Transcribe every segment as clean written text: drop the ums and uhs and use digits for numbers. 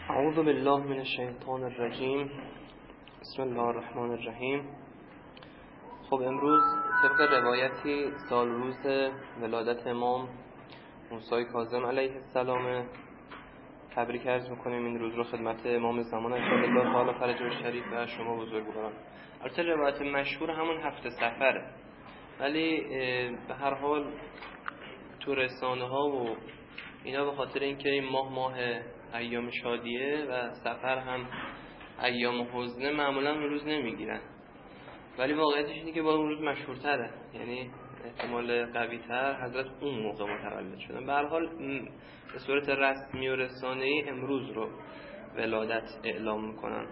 اعوذ بالله من الشیطان الرجیم. بسم الله الرحمن الرحیم. خب امروز طبق روایتی سال روز ولادت امام موسی کاظم علیه السلام، تبریک عرض میکنیم این روز رو خدمت امام زمان الله تعالی فرجه الشریف و شما بزرگواران. البته روایت مشهور همون هفت سفره، ولی به هر حال تو رسانه ها و اینا به خاطر اینکه این ماه ایام شادیه و سفر هم ایام حزنه معمولا اون روز نمیگیرن، ولی واقعیتش اینه که با اون روز مشهورتره، یعنی احتمال قوی تر حضرت اون موقع متولد شدن. به هر حال به صورت رسمی و رسانه‌ای امروز رو ولادت اعلام میکنن.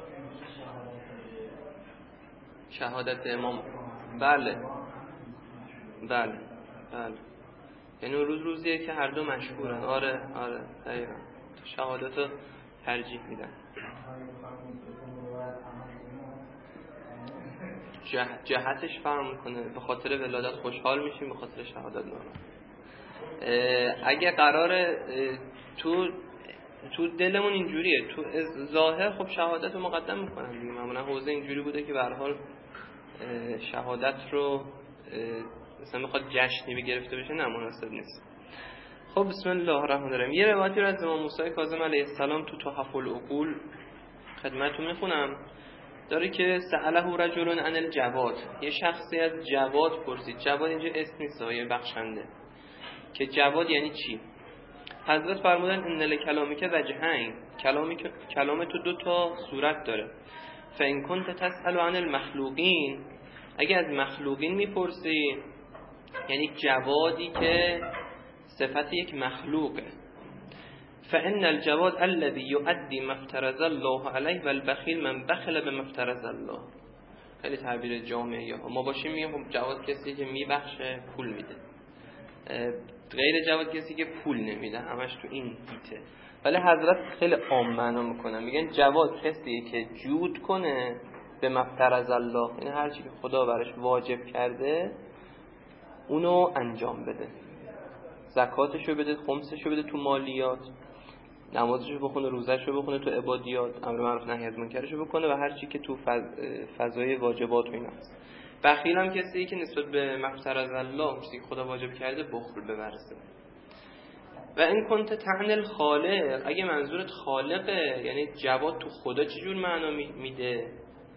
شهادت امام، بله یعنی اون روزیه که هر دو مشهورن. آره دقیقا شهادت رو ترجیح میدن. جهتش فرق میکنه، به خاطر ولادت خوشحال میشیم، به خاطر شهادت نه. اگه قراره تو دلمون اینجوریه، تو ظاهر خب شهادت رو مقدم میکنن دیگه، معمولا حوزه اینجوری بوده که به هر حال شهادت رو مثلا میخواد جشنی بگرفته بشه، نه مناسب نیست. خب بسم الله الرحمن الرحیم. یه روایتی رو از امام موسی کاظم علیه السلام تو تحف العقول خدمتتون میخونم. داره که سأله رجل عن الجواد، یه شخصی از جواد پرسید. جواد اینجا اسم نیست، یه بخشنده. که جواد یعنی چی؟ حضرت فرمودن ان لکلامک وجهین، کلام تو دو تا صورت داره. فان کنت تسأل عن المخلوقین، اگه از مخلوقین میپرسی، یعنی جوادی که صفت یک مخلوقه. فإن الجواد الذي يؤدي ما افترض الله عليه والبخيل من بخل بما افترض الله. خیلی تعبیر جامعه ها. ما باشیم میگیم جواد کسی که میبخشه، پول میده. غیر جواد کسی که پول نمیده، همش تو این هیته. ولی حضرت خیلی عام معنا میکنن، میگن جواد کسیه که جود کنه به ما افترض الله، یعنی هر چی که خدا براش واجب کرده اونو انجام بده. زکاتشو بده، خمسشو بده تو مالیات، نمازشو بخونه، روزهشو بخونه، تو عبادیات امر معروف نهی از منکرشو بکنه و هر چی که تو فضای واجبات و اینا هست. بخیل هم کسی که نسبت به مفترض الله، چیزی که خدا واجب کرده، بخل بورزه. و این کنت تعني الخالق، اگه منظورت خالقه، یعنی جواد تو خدا چجور معنا میده؟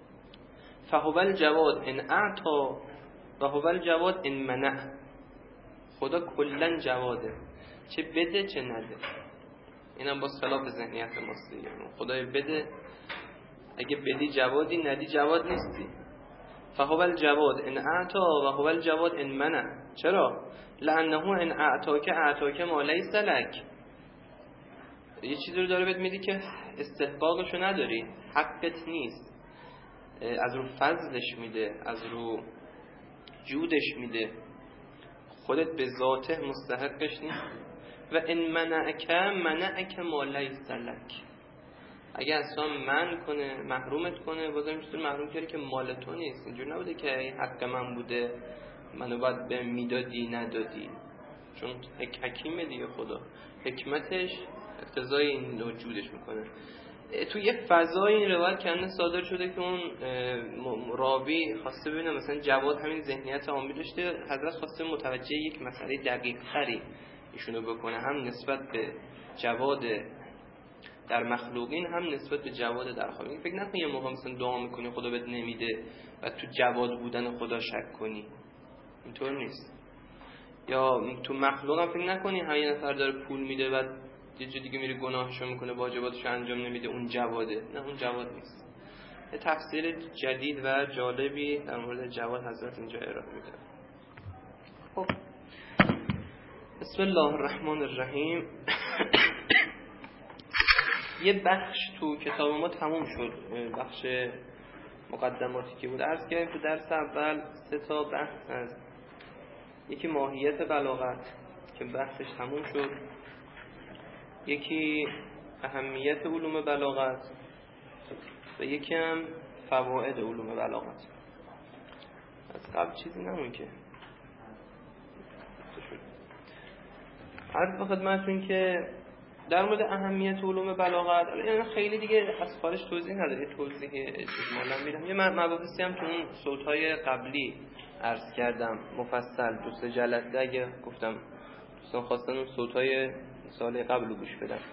فهو الجواد ان اعطا و هو الجواد ان منع. خدا کلا جواده، چه بده چه نده. اینم باز خلاف ذهنیت ماست دیگه. خدای بده، اگه بدی جوادی، ندی جواد نیستی. فهو الجواد ان اعطا و هو الجواد ان منع. چرا؟ لانه ان اعطاک ما لیس لک. یه چیزی رو داره بهت میدی که استحقاقشو نداری، حقت نیست. از رو فضلش میده، از رو جودش میده، خودت به ذاته مستحقش نیست. و ان منعک ما لیس لک، اگه اصلا من کنه، محرومت کنه، بازم میشه محروم کردی که مال تو نیست. اینجور نبوده که این حق من بوده، منو باید به میدادی ندادی، چون حکیمه دیگه. خدا حکمتش اقتضای این وجودش میکنه. تو یه فضای این روایت کنه صادر شده که اون راوی خواسته ببینه مثلا جواد همین ذهنیت عامی داشته، حضرت خواسته متوجه یک مسئله دقیق تری ایشونو بکنه، هم نسبت به جواد در مخلوقین، هم نسبت به جواد در خالقین. فکر نکن یه موقع مثلا دعا میکنی خدا بهت نمیده و تو جواد بودن خدا شک کنی، اینطور نیست. یا تو مخلوق هم فکر نکنی همین نفر داره پول میده و یه جا دیگه میره گناهشو میکنه، واجباتشو انجام نمیده، اون جواده. نه، اون جواد نیست. یه تفسیر جدید و جالبی در مورد جواد حضرت اینجا ارائه میده. خب بسم الله الرحمن الرحیم. یه بخش تو کتاب ما تموم شد، بخش مقدماتی که بود. عرض کردیم تو درس اول 3 بحث هست. یکی ماهیت بلاغت که بحثش تموم شد، یکی اهمیت علوم بلاغت و یکی هم فواید علوم بلاغت. از قبل چیزی نمون که عرض به خدمتتون که در مورد اهمیت علوم بلاغت یعنی خیلی دیگه از خارج توضیح نداره، توضیح اجمالا میدم. یه مباحثی هم تو اون صوت‌های قبلی عرض کردم مفصل 2-3 جلسه، اگه گفتم دوستان خواستن اون صوت‌های سال قبل رو گوش بدن.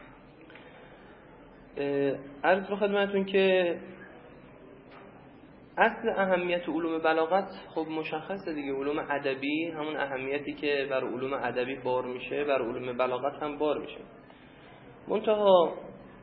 عرض به خدمتتون که اصل اهمیت علوم بلاغت خب مشخصه دیگه، علوم ادبی همون اهمیتی که بر علوم ادبی بار میشه بر علوم بلاغت هم بار میشه. منتها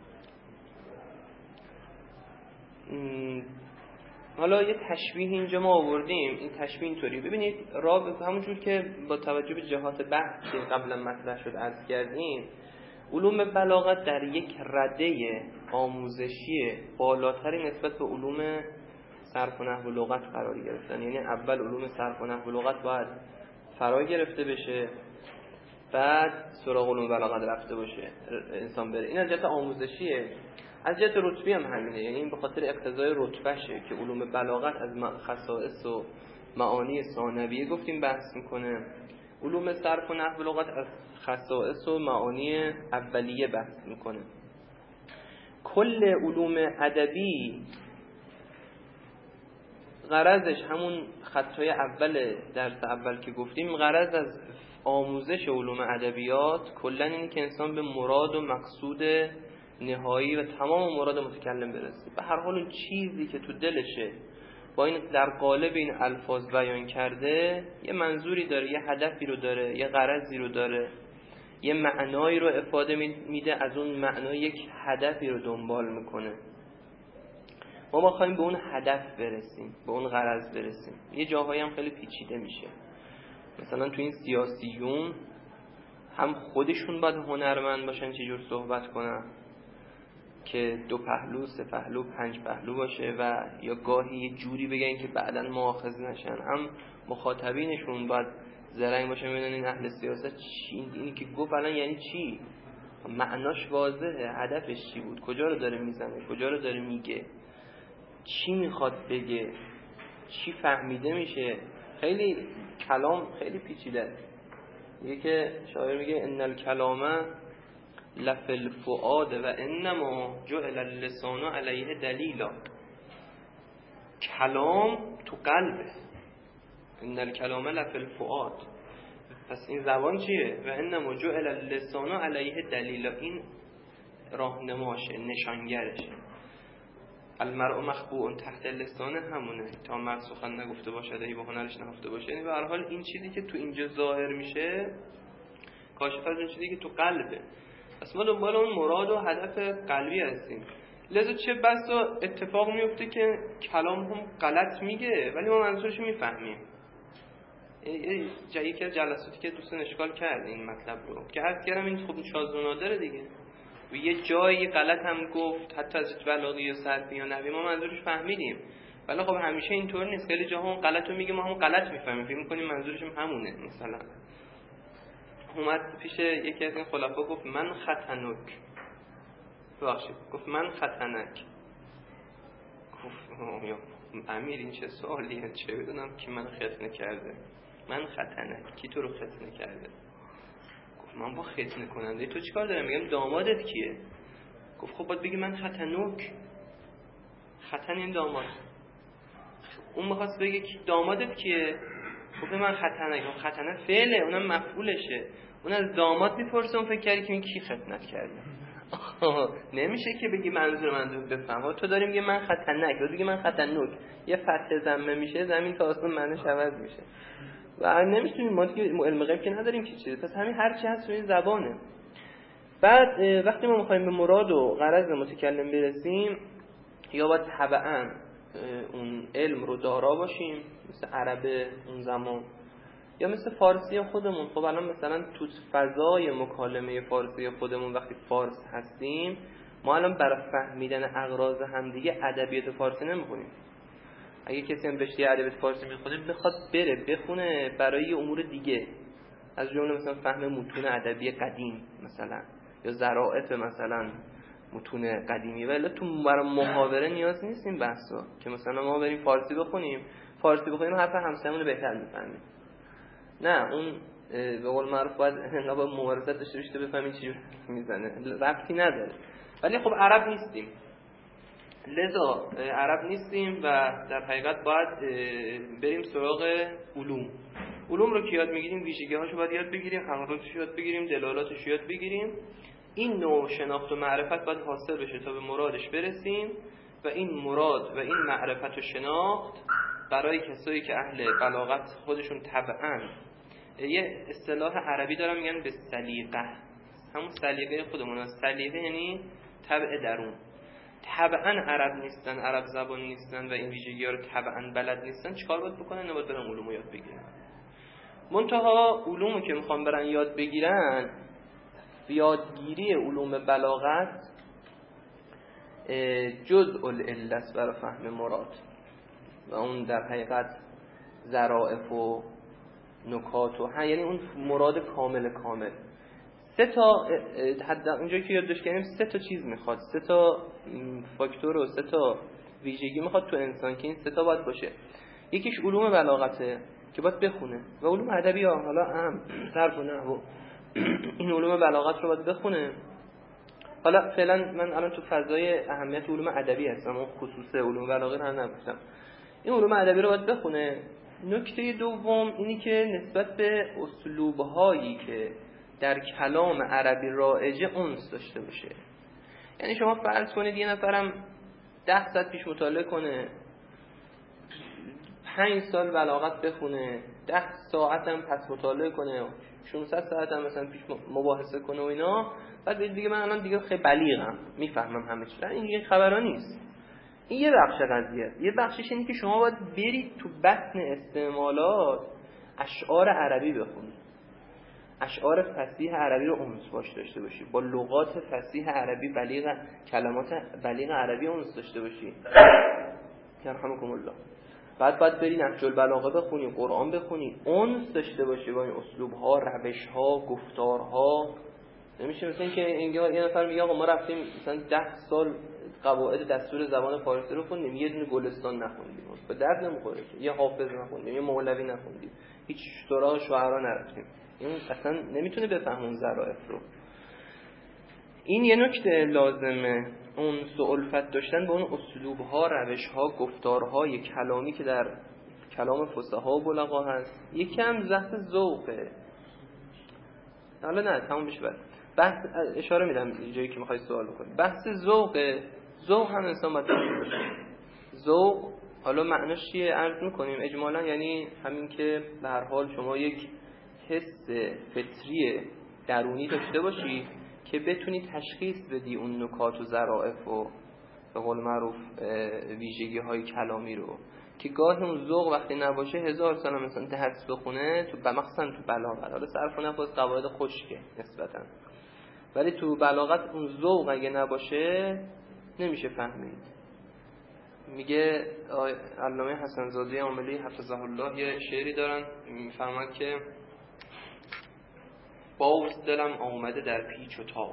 حالا یه تشبیه اینجا ما آوردیم، این تشبیه اینطوری ببینید، همونجور که با توجه به جهات بحث که قبلا مطرح شد عرض کردیم، علوم بلاغت در یک رده آموزشی بالاتری نسبت به علوم صرف و نحو و لغت قرار گرفتن. یعنی اول علوم صرف و نحو و لغت باید فرا گرفته بشه، بعد سراغ علوم بلاغت رفته باشه انسان بره. این از جهت آموزشیه. از جهت رتبی هم همینه، یعنی این به خاطر اقتضای رتبهشه که علوم بلاغت از خصائص و معانی ثانویه گفتیم بحث میکنه، علوم صرف و نحو و لغت از خصائص و معانی اولیه بحث میکنه. کل علوم ادبی غرضش همون خطای اول درس اول که گفتیم، غرض از آموزش علوم ادبیات کلا اینه که انسان به مراد و مقصود نهایی و تمام مراد متکلم برسه. به هر حال اون چیزی که تو دلشه با این در قالب این الفاظ بیان کرده یه منظوری داره، یه هدفی رو داره، یه غرضی رو داره، یه معنایی رو افاده میده، از اون معنا یک هدفی رو دنبال میکنه. ما خواهیم به اون هدف برسیم، به اون غرض برسیم. یه جاهایی هم خیلی پیچیده میشه، مثلا تو این سیاسیون هم خودشون باید هنرمند باشن چجور صحبت کنن که 2 پهلو 3 پهلو 5 پهلو باشه و یا گاهی یه جوری بگن که بعداً مؤاخذ نشن، هم مخاطبینشون باید زرنگ باشن ببینن این اهل سیاست چی اینی که گفت الان یعنی چی، معناش واضحه، هدفش چی بود، کجا رو داره میزنه، کجا رو داره میگه، چی میخواد بگه، چی فهمیده میشه. خیلی کلام خیلی پیچیده است. میگه که شاعر میگه ان الکلام لفی الفؤاد و انما جعل اللسان علیه دلیلا. کلام تو قلبه، ان الکلام لفی الفؤاد، پس این زبان چیه؟ و انما جعل اللسان علیه دلیلا، این راهنماشه، نشانگرشه. المرء مخبوء تحت اللسان، همونه تا مرد سخن نگفته باشد ای با هنرش نهفته باشه. یعنی به هر حال این چیزی که تو اینجا ظاهر میشه کاشف از این چیزی که تو قلبه. پس ما دنبال اون مراد و هدف قلبی هستیم. لذا چه بسا اتفاق میفته که کلام هم غلط میگه ولی ما منظورش میفهمیم. یکی از جلساتی که دوستان اشکال کرد این مطلب رو که عرض کردم، این خب شاذ و نادره دیگه، و یه جایی غلط هم گفت حتی از بلاغی یا صرفی یا نحوی، ما منظورش فهمیدیم، ولی خب همیشه اینطور نیست. خیلی جاها اون غلط رو میگه ما هم غلط میفهمیم، فکر می‌کنیم منظورش هم همونه. مثلا اومد پیش یکی از این خلفا گفت من ختنک، ببخشید گفت من ختنک. گفت یا امیر این چه سوالیه، چه بدونم کی من ختنه کرده، من ختنک کی تو رو ختنه کرده؟ گفت من با ختنه کننده تو چیکار دارم؟ میگم دامادت کیه؟ گفت خب باید بگی من ختنک، ختن این داماد. اون می‌خواست بگه که دامادت کیه؟ گفت من ختنک. ختنه فعله، اونم مفعولشه، اون از داماد میپرسه، اون فکر کردی که این کی ختنت کرده. نمیشه که بگی منظور بفهم. تو داری میگه من ختنک، تو دیگه من ختنک، یه فتح ضمه میشه زمین تا آسمون معنیش عوض میشه و نمیتونیم، ما دیگه علم غیب که نداریم که چیزی، پس همین هر چی هست روی زبانه. بعد وقتی ما میخوایم به مراد و غرض متکلم برسیم، یا باید طبعاً اون علم رو دارا باشیم مثل عرب اون زمان، یا مثل فارسی خودمون. خب الان مثلا تو فضای مکالمه فارسی خودمون وقتی فارس هستیم، ما الان برای فهمیدن اغراض همدیگه ادبیات فارسی نمیخونیم. اگه کسی هم بهش ادبیات فارسی میخونه بخواد بره بخونه برای امور دیگه، از جمله مثلا فهم متون ادبی قدیم مثلا، یا ظرافت مثلا متون قدیمی، ولی تو برای محاوره نیاز نیست این بحثا که مثلا ما بریم فارسی بخونیم حرف همسایه‌مون رو بهتر میفهمیم. نه، اون به قول معروف باید مبارزت داشته باشی تا بفهمی چی میزنه، ربطی نداره. ولی خب عرب نیستیم، لذا عرب نیستیم و در حقیقت باید بریم سراغ علوم رو که یاد میگیریم ویژگی‌هاشو باید یاد بگیریم، حقایقش یاد بگیریم، دلالاتش یاد بگیریم. این نوع شناخت و معرفت باید حاصل بشه تا به مرادش برسیم و این مراد و این معرفت و شناخت برای کسایی که اهل بلاغت خودشون طبعاً یه اصطلاح عربی دارن میگن به سلیقه، همون سلیقه خودمون است. سلیقه یعنی طبع درون. طبعاً عرب نیستن، عرب زبان نیستن و این ویژگی‌ها رو طبعاً بلد نیستن، چیکار باید بکنن؟ باید برن علومو یاد بگیرن. منتها علومو که میخوان برن یاد بگیرن، یادگیری علوم بلاغت جزء العله برای فهم مراد و اون در حقیقت ظرافت و نکات و یعنی اون مراد کامل. سه تا حد اونجایی که یادداشت کردیم، سه تا چیز میخواد، سه تا فاکتور و سه تا ویژگی میخواد تو انسان که این سه تا باید باشه. یکیش علوم بلاغته که باید بخونه و علوم ادبی ها، حالا هم صرف و نحو این علوم بلاغت رو باید بخونه. حالا فعلا من الان تو فضای اهمیت علوم ادبی هستم، اون خصوص علوم بلاغه رو نگفتم. این علوم ادبی رو باید بخونه. نکته دوم اینی که نسبت به اسلوب‌هایی که در کلام عربی رایجه انس داشته باشه. یعنی شما فرض کنید یه نفرم 10 ساعت پیش مطالعه کنه، 5 سال بلاغت بخونه، 10 ساعت هم پس مطالعه کنه، 600 ساعت هم مثلا پیش مباحثه کنه و اینا، بعد دیگه من الان دیگه خیلی بلیغم، میفهمم همه چی. این دیگه خبرا نیست. این یه بخش قضیه. یه بخشش اینه که شما باید برید تو بطن استعمالات اشعار عربی بخونید، اشعار فصیح عربی رو انس باش داشته باشی، با لغات فصیح عربی بلیغ، کلمات بلیغ عربی انس داشته باشی. یرحمکم الله. بعد بری نهج البلاغه بخونی، قرآن بخونی، انس داشته باشی با این اسلوب‌ها، روش‌ها، گفتارها. نمیشه مثلا که یه نفر میگه آقا ما رفتیم مثلا 10 سال قواعد دستور زبان فارسی رو خوندیم، یه دونه گلستان نخوندیم، به درد نمیخوره. یه حافظ نخوندیم، یه مولوی نخوندیم، هیچ سراغ شعرا نرفتیم. این اصلا نمیتونه بفهمون ظرافت رو. این یه نکته لازمه، اون الفت داشتن با اون اسلوب‌ها، روش‌ها، گفتارهای کلامی که در کلام فصحا و بلغا هست. یکم بحث ذوقه. حالا نه تموم بشه بحث اشاره میدم جایی که میخوای سوال بکنی. بحث ذوقه. ذوق هم انسان باید داشته باشه. ذوق حالا معناش چیه عرض میکنیم اجمالا، یعنی همین که به هر حال شما یک حس فطری درونی داشته باشی که بتونی تشخیص بدی اون نکات و ظرافت و به قول معروف ویژگی های کلامی رو، که گاهی اون ذوق وقتی نباشه 1000 سال هم مثلا درس بخونه تو مخصوصا تو بلاغت، حالا صرف و نحو قواعد خشکه نسبتا، ولی تو بلاغت اون ذوق اگه نباشه نمیشه فهمید. میگه علامه حسن زاده عاملی حفظه الله یه شعری دارن میفرماد که باز دلم آمده در پیچ و تاب،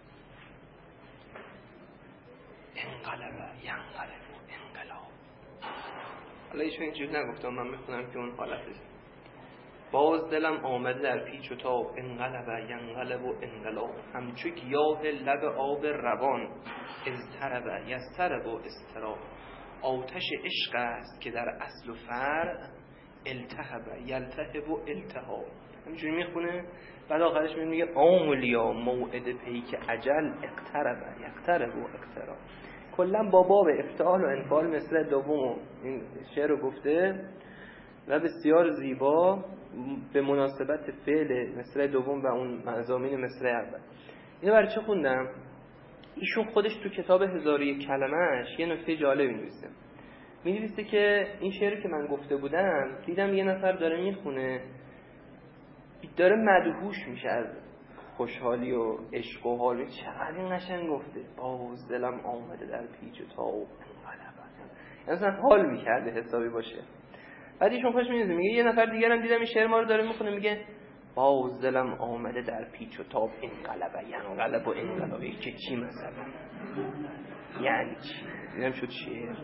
انقلب ینقلب انقلاب. حالا ایشون اینجوری نگفتم، من میخونم که اون حالتش. باز دلم آمده در پیچ و تاب، انقلب ینقلب و انقلاب. همچو گیاه لب آب روان، اضطرب یضطرب و اضطراب. آتش عشق است که در اصل و فرع، التهب یلتهب و التهاب. همینجوری میخونه. بعد آخرش میگه آمولیا موعد پیک اجل، اقترب یقترب و اقتراب. کلا با باب افتعال و انفعال مصرع دوم این شعر رو گفته و بسیار زیبا به مناسبت فعل مصرع دوم و اون مضامین مصرع اول. اینو برای چه خوندم؟ ایشون خودش تو کتاب 1001 کلمه‌اش یه نکته جالبی نوشته. می‌نویسه که این شعری که من گفته بودم دیدم یه نفر داره میخونه، داره مدهوش میشه از خوشحالی و عشق و حال. چقدر این قشنگ گفته، باز دلم آمده در پیچ و تاب، مثلا حال میکرده حسابی باشه. بعد ایشون خوش میگه یه نفر دیگر هم دیدم این شعر ما رو داره میخونه، میگه باز دلم آمده در پیچ و تاب، انقلب ینقلب و انقلاب. که چی مثلا یعنی چی؟ دیدم شد شعر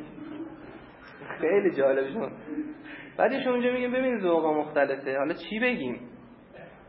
خیلی جالب شد. بعدش اونجا میگه ببین ذوقا مختلفه، حالا چی بگیم؟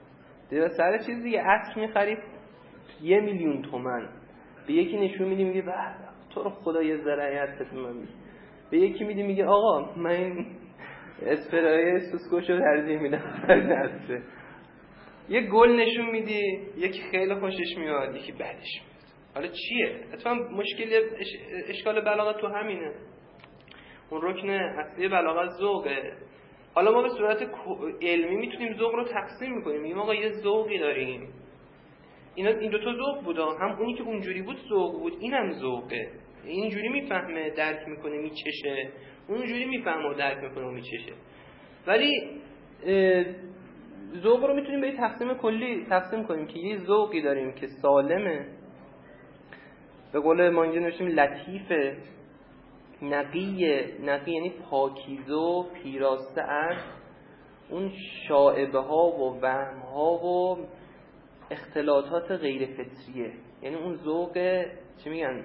دیگه سر چیز دیگه عطر می‌خرید 1,000,000 تومان، به یکی نشون میدی میگه تو رو خدا یه ذره عطر من میگه، به یکی میدی میگه آقا من این اسپرای سوسکوشو ترجیح میدم نسته. یه گل نشون میدی یکی خیلی خوشش میاد یکی بدش میاد. حالا چیه؟ اتفاقا مشکل اشکال بلاغت تو همینه. اون رکن اصلی بلاغت ذوقه. حالا ما به صورت علمی میتونیم ذوق رو تقسیم میکنیم، میگیم آقا یه ذوقی داریم، این دو تا ذوق بوده، هم اونی که اونجوری بود ذوق بود، اینم ذوقه، اینجوری میفهمه درک میکنه میچشه، اونجوری میفهمه و درک میکنه و میچشه. ولی ذوق رو میتونیم به تقسیم کلی تقسیم کنیم که یه ذوقی داریم که سالمه، به قول ما اینجا نوشتیم لطیفه، نقیه یعنی پاکیزه و پیراسته از اون شائبه ها و وهم ها و اختلاطات غیر فطریه، یعنی اون ذوق چی میگن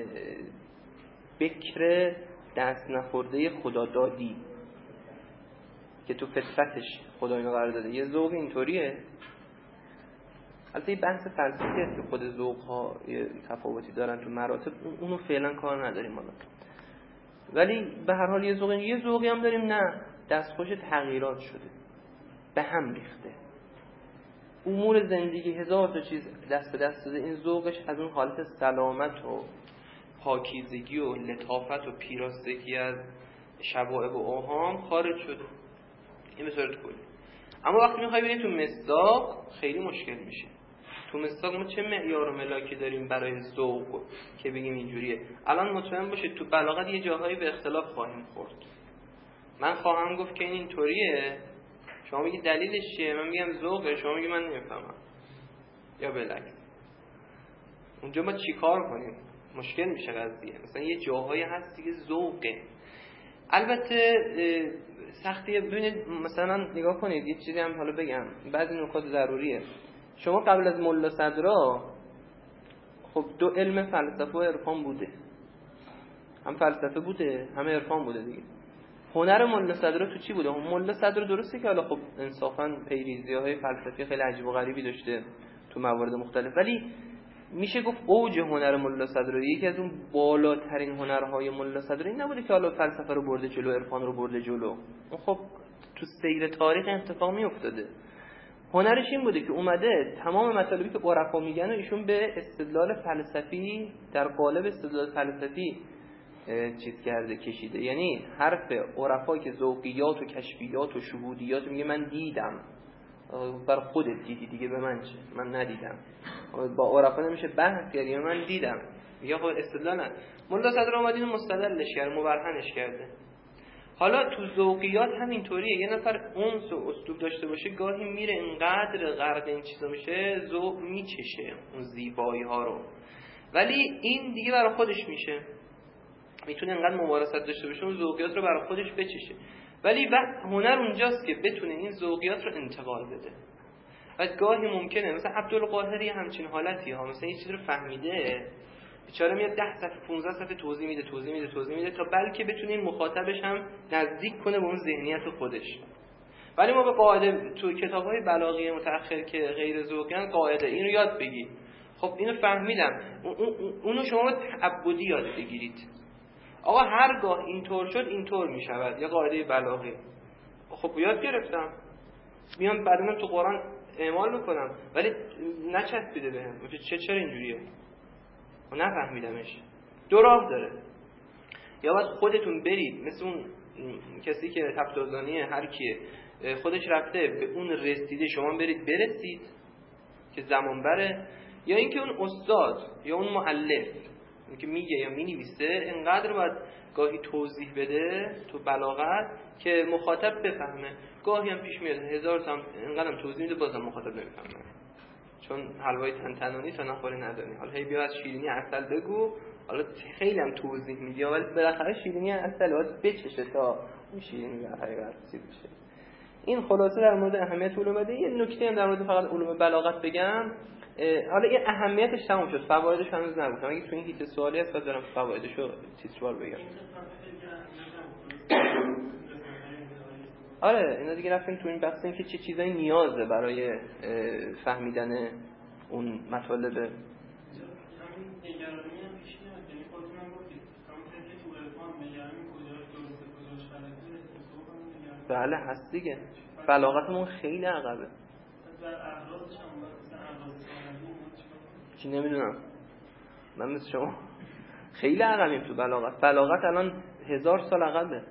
بکر دست نخورده خدادادی که تو فطرتش خدا اینو قرار داده. یه ذوق اینطوریه. البته این بحث فلسفی است که خود ذوق ها تفاوتی دارن تو مراتب، اونو فعلا کار نداریم حالا. ولی به هر حال یه ذوقی هم داریم نه دستخوش تغییرات شده، به هم ریخته، امور زندگی هزار تا چیز دست به دست داده، این ذوقش از اون حالت سلامت و پاکیزگی و لطافت و پیراستگی از شوائب و اوهام خارج شده. این به صورت کلی. اما وقتی میخوای بریم تو مصداق خیلی مشکل میشه. تو مصداق ما چه معیار و ملاکی داریم برای ذوق که بگیم اینجوریه؟ الان مطمئن باشید تو بلاغت یه جاهایی به اختلاف خواهیم خورد. من خواهم گفت که این اینطوریه، شما میگی دلیلش چیه؟ من میگم ذوقه، شما میگی من نمیفهمم، یا بالعکس. اونجا ما چیکار کنیم؟ مشکل میشه قضیه. مثلا یه جاهایی هست دیگه ذوقه. البته سختیه. ببینید مثلا نگاه کنید یه چیزی هم حالا بگم، بعضی نکات ضروریه. شما قبل از ملا صدرا خب دو علم فلسفه و عرفان بوده، هم فلسفه بوده هم عرفان بوده دیگه. هنر ملا صدرا تو چی بوده؟ ملا صدرا درسته که حالا خب انصافا پیریزی‌های فلسفی خیلی عجیب و غریبی داشته تو موارد مختلف، ولی میشه گفت اوج هنر ملا صدرا، یکی از اون بالاترین هنرهای ملا صدرا این نبوده که حالا فلسفه رو برده جلو، عرفان رو برده جلو. اون خب تو سیر تاریخ اتفاق میافتاده. هنرش این بوده که اومده تمام مطالبی که عرفا میگن و ایشون به استدلال فلسفی در قالب استدلال فلسفی چیز کرده، کشیده. یعنی حرف عرفا که ذوقیات و کشفیات و شهودیات میگه من دیدم، بر خودت دیدی دیگه، به من چه؟ من ندیدم. با عرفا نمیشه بحث کرد، من دیدم میگه خب استدلال نه. ملا صدر اومد اینو مستدلش کرد، مبرهنش کرده. حالا تو ذوقیات هم اینطوریه، یه نفر انس و اسلوب داشته باشه گاهی میره اینقدر غرق این چیزا میشه ذوق میچشه اون زیبایی ها رو، ولی این دیگه برای خودش میشه، میتونه اینقدر ممارست داشته باشه اون ذوقیات رو برای خودش بچشه. ولی هنر اونجاست که بتونه این ذوقیات رو انتقال بده. و گاهی ممکنه مثلا عبدالقاهری همچین حالتی ها، مثلا یه چیز رو فهمیده بیچاره میاد 10 صفحه 15 صفحه توضیح میده تا بلکه بتونه این مخاطبش هم نزدیک کنه به اون ذهنیت خودش. ولی ما به قاعده تو کتاب‌های بلاغی متأخر که غیر ذوقیان قاعده اینو یاد بگی. خب اینو فهمیدم، اونو شما تعبدی یاد بگیرید. آقا هرگاه اینطور شد اینطور میشود، یا قاعده بلاغی. خب یاد گرفتم، میام بعدم تو قرآن اعمال میکنم، ولی نچسبیده بهم. چرا اینجوریه؟ و نفهمیدمش. دو راه داره. یا باید خودتون برید مثل اون کسی که تفتازانیه، هر کیه خودش رفته به اون رسیده، شما برسید که زمان بره، یا اینکه اون استاد یا اون مؤلف که میگه یا مینویسه اینقدر باید گاهی توضیح بده تو بلاغت که مخاطب بفهمه. گاهی هم پیش میاد 1000 تا اینقدر توضیح میده بازم مخاطب نمیفهمه، چون حلوای تنتنانی تا نخوری ندانی. حالا هی بیا از شیرینی عسل بگو، حالا خیلی هم توضیح میدی ولی بالاخره شیرینی عسل باید بچشه تا اون شیرینی در حقیقت چیز بشه. این خلاصه در مورد اهمیت علوم بده. یه نکته هم در مورد فقط علوم بلاغت بگم. حالا این اهمیتش تموم شد، فوایدش هنوز نگفتم. اگه تو این هیچ سوالی هست بعد برم فوایدشو تیتروار بگم. آره اینا دیگه رفتیم تو این بحث این که چه چیزایی نیازه برای فهمیدن اون مطالب. همین نگرانی هم پیش میاد، یعنی خودتون هم گفتید همون که تو عرفان نگرانی کجاش درسته کجاش غلطه، بله هست دیگه. بلاغتمون خیلی عقبه. در اعراضش هم مثلا اعراض ثانوی چی نمیدونم، من مثل شما خیلی عقبیم تو بلاغت. بلاغت الان 1000 سال عقبه.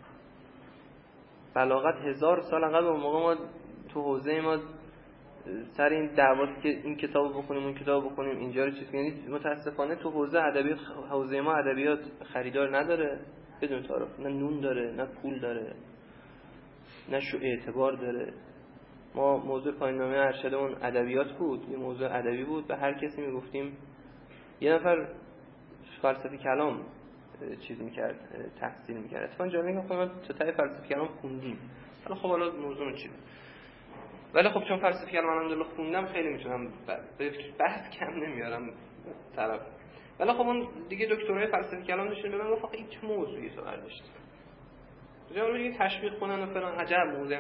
بلاغت 1000 سال عقبه. اون موقع ما تو حوزه ما سر این دعواست که این کتابو بخونیم اون کتابو بخونیم اینجا رو چیز، یعنی متاسفانه تو حوزه ادبیات، حوزه ما ادبیات خریدار نداره بدون تعارف، نه نون داره نه پول داره نه شو اعتبار داره. ما موضوع پایان‌نامه ارشدمون ادبیات بود، یه موضوع ادبی بود، به هر کسی میگفتیم یه نفر فلسفه کلام چیز میکرد، تحصیل میکرد. اتفاقا جالبه که خودمون تو تای فلسفه کلام خوندیم. حالا موضوع چیه؟ ولی خب چون فلسفه کلام الحمدلله خوندم خیلی میتونم بحث کم نمیارم طرف. ولی خب اون دیگه دکترای فلسفه کلام داشتن، به من گفت هیچ موضوعی تو برداشت. جالبه دیگه تشویق کنن و فلان، عجب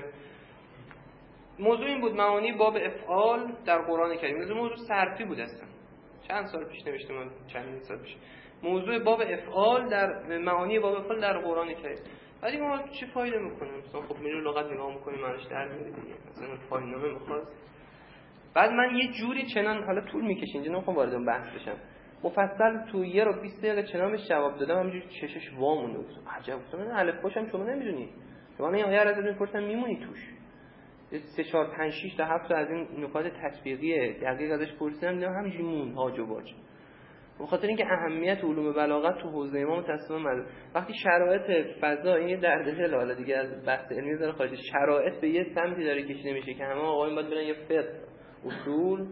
موضوع این بود معانی باب افعال در قرآن کریم. موضوع صرفی بود اصلا. چند سال پیش نوشتم، چند سال پیش. موضوع باب افعال در معانی باب افعال در قرآن کریم. ولی ما چه فایده میکنیم؟ مثلا خب میریم لغت نگاه میکنیم معنیش در میاد دیگه. مثلا پایان‌نامه میخواد. بعد من یه جوری چنان حالا طول میکشه اینجا نمیخوام وارد اون بحث بشم. مفصل تو 1 رو 20 دقیقه چنان بهش جواب دادم، همینجوری چشش وا مونده بود. عجب گفتم الف باشم شما نمیدونی. شما نه هر از میپرسن میمونی توش. 3 4 5 6 تا 7 تا از این نکات تطبیقی دقیق ازش پرسیدم، دیدم همینجوری مون هاج و واج. به خاطر اینکه اهمیت علوم بلاغت تو حوزه ما متأسفانه وقتی شرایط فضا این درد دل، حالا دیگه از بحث علمی داره خارج، شرایط به یه سمتی داره کشیده میشه که همه آقایون باید برن یه فقه اصول،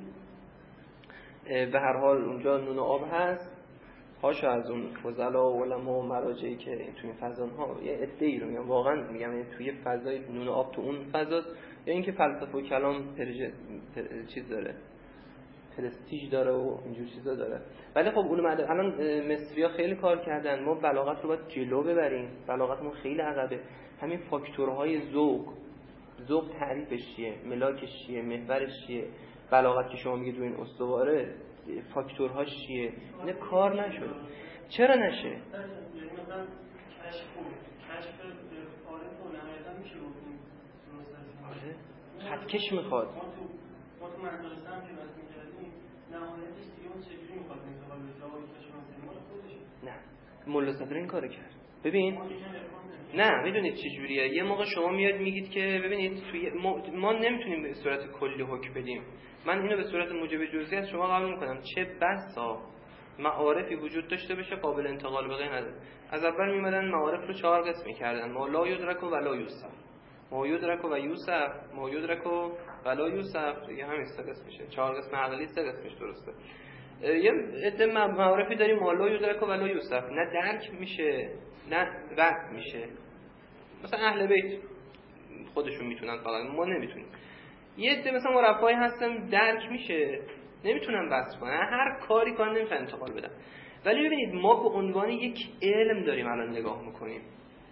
به هر حال اونجا نون و آب هست، هاشو از اون فضلا و علما و مراجعی که تو این فضاها یه عده‌ای رو میگم، واقعا میگم یعنی توی فضای نون و آب تو اون فضاست، یا اینکه فلسفه و کلام چیز داره، پرستیژ داره و اینجور چیزا داره. ولی خب علوم الان مصری‌ها خیلی کار کردن، ما بلاغت رو باید جلو ببریم. بلاغتمون خیلی عقبه. همین فاکتورهای ذوق تعریفش چیه، ملاکش چیه، محورش چیه، بلاغت که شما میگید روی این استواره فاکتورهاش چیه، اینا کار نشد. چرا نشه؟ یعنی مثلا کشف عارف و نهایتا میشه گفتیم آره خطکش میخواد. ما تو مدرسه هم که بحث می‌کردیم نهایتش دیگه اون چجوری میخواد انتقال بشه، آقای کشف مال خودش. نه ملا صدر این کارو کرد. ببین نه میدونید چه جوریه، یه موقع شما میاد میگید که ببینید توی ما نمیتونیم به صورت کلی حکم بدیم. من اینو به صورت موجب جزئی از شما قبول میکنم، چه بسا معارفی وجود داشته باشه قابل انتقال به غیر نداره. از اول میمدن معارف رو 4 قسم میکردن، ما لا یدرک و لا یوسف، ما یدرک و یوسف، ما یدرک و لا یوسف، دیگه همین 3 قسم میشه. 4 قسم عقلی 3 قسمش درسته. یه عده معارفی داریم ما لا یدرک و لا یوسف، نه درک میشه نه وقت میشه. مثلا اهل بیت خودشون میتونن فقط ما نمیتونیم. یه عده مثلا مربای هستن درک میشه نمیتونن بس کنن، هر کاری کنن نمیتونن انتقال بدن. ولی ببینید ما به عنوان یک علم داریم الان نگاه میکنیم.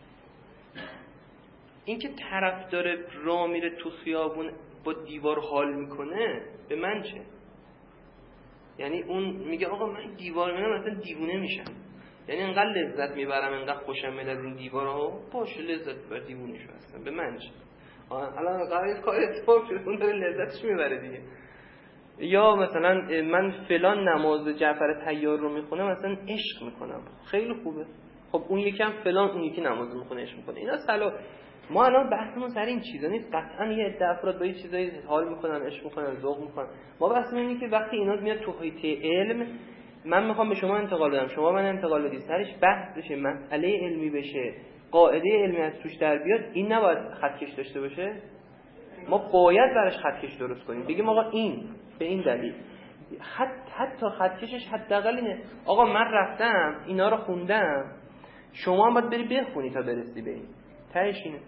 این که طرف داره راه میره تو خیابون با دیوار حال میکنه به من چه؟ یعنی اون میگه آقا من دیوار میرم مثلا دیوونه میشم، یعنی انقدر لذت میبرم انقدر خوشم میاد از این دیوارها، باشه لذت بر دیوونه شو هستم به من چه؟ الان قراره کار اتفاق شده اون داره لذتش میبره دیگه. یا مثلا من فلان نماز جعفر طیار رو میخونم مثلا عشق میکنم، خیلی خوبه. خب اون یکم فلان اون یکی نماز میخونه عشق میکنه. اینا سلام. ما الان بحثمون سر این چیزا نیست. قطعا یه عده افراد با یه چیزایی حال میکنن، عشق میکنن، ذوق میکنن. ما بحثمون اینه که وقتی اینا میاد تو حیطه علم، من میخوام به شما انتقال بدم، شما من انتقال بدید، سرش بحث بشه، مسئله علمی بشه، قاعده علمی از توش در بیاد، این نباید خطکش داشته باشه. ما باید براش خطکش درست کنیم، بگیم آقا این به این دلیل، حتی خطکشش حداقل اینه آقا من رفتم اینا رو خوندم، شما هم باید بری بخونی تا برسی به این تهش اینه.